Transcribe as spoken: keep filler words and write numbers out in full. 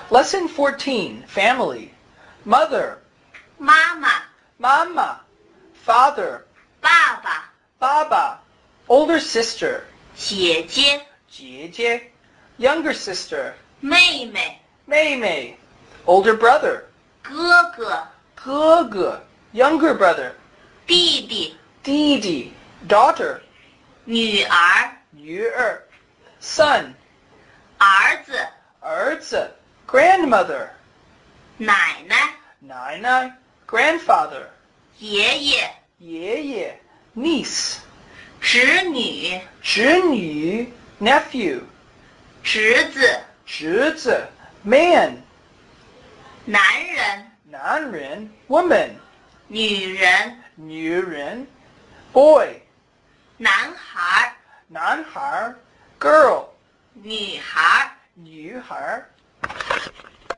Lesson fourteen, Family. Mother, 妈妈、 Mama, Father, 爸爸、 Baba, older sister, 姐姐、 姐姐, younger sister, 妹妹、 妹妹, older brother, 哥哥、 哥哥, younger brother, 弟弟、 弟弟, daughter, 女儿、 女儿, son, 儿子、 儿子, grandmother, 奶奶、 奶奶, grandfather, 爷爷、 爷爷, niece, 侄女、 侄女, nephew, 侄子、 侄子, man, 男人、 男人, woman, 女人、 女人, boy, 男孩、 男孩, girl, 女孩、 女孩,